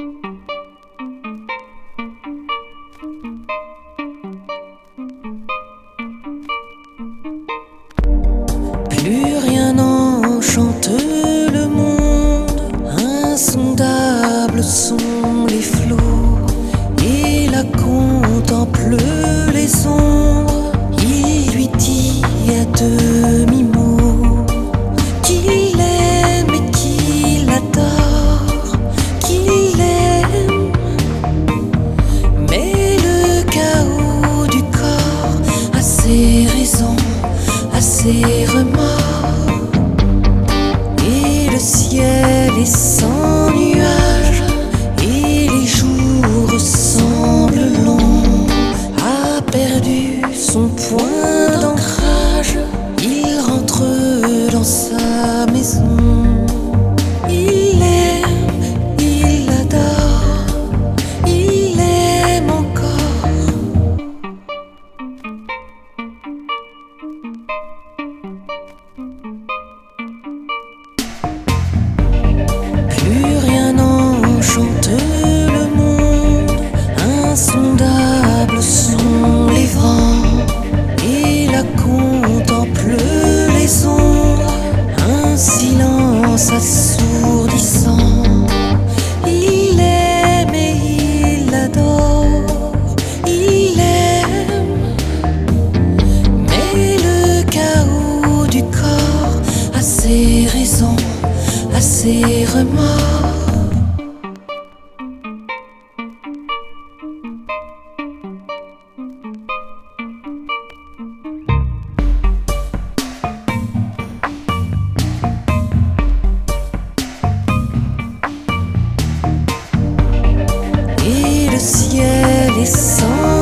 Plus rien n'enchante le monde, insondables sont les flots. Il la contemple les ombres, il lui dit à demi-mot qu'il aime et qu'il adore, qu'il aime. Mais le chaos du corps a ses raisons, a ses remords. Et le ciel est sans nuages, et les jours semblent longs. A perdu son point d'ancrage, il rentre dans sa maison. Il aime, il adore, il aime encore. Plus rien n'enchante le monde, insondables sont les vents. Il la contemple les ombres, un silence assourdissant. Il aime et il adore, il aime. Mais le chaos du corps a ses raisons, a ses remords. Et le ciel est sans